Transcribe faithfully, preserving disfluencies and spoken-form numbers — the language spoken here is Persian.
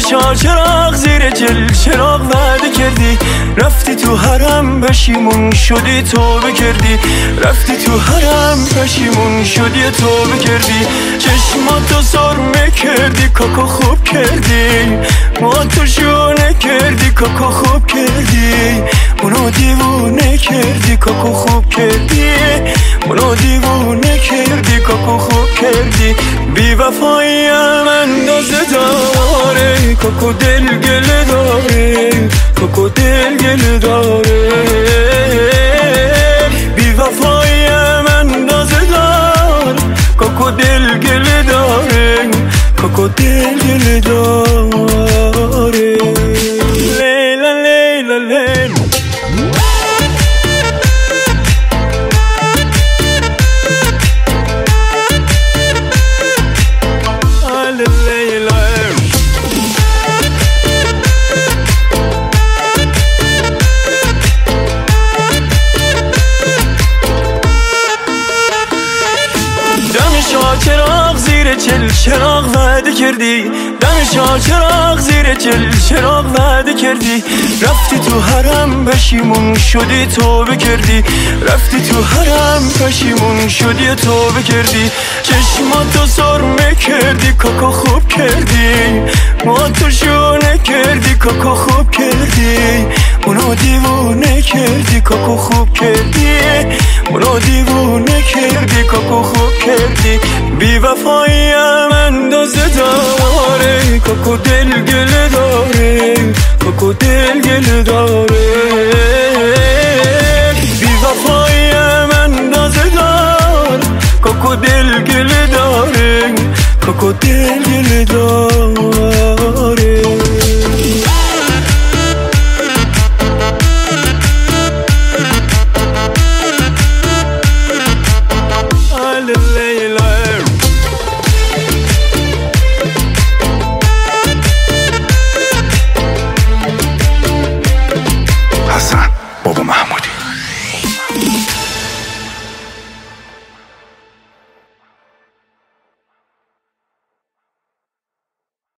دم چراغ زیر جل چراغ وعده کردی، رفتی تو حرم پشیمون شدی توبه کردی، رفتی تو حرم پشیمون شدی توبه کردی. چشماتو سرمه کردی کاکا خوب کردی، ما تو شونه کردی کاکا خوب کردی، منو دیوونه کردی کاکا خوب کردی، منو دیوونه کردی کاکا خوب کردی. بی وفاییم اندازه داره، کاکا دل گله داره، کاکا دل گله داره. بی وفاییم اندازه داره، کاکا دل گله داره، کاکا دل گله داره. لیلا لیلا لیلا چراغ زیر چل چراغ وعده کردی، دم چراغ زیر چل چراغ وعده کردی، رفتی تو حرم پشیمون شدی توبه کردی، رفتی تو حرم پشیمون شدی توبه کردی. چشماتو سرمه کردی کاکا خوب کردی، ما تو شونه کردی کاکا خوب کردی، منو دیوونه کردی کاکا خوب کردی، منو دیوونه کردی کاکا خوب کردی. بی وفاییم اندازه داره، کاکا دل گله داره، کاکا دل گله داره.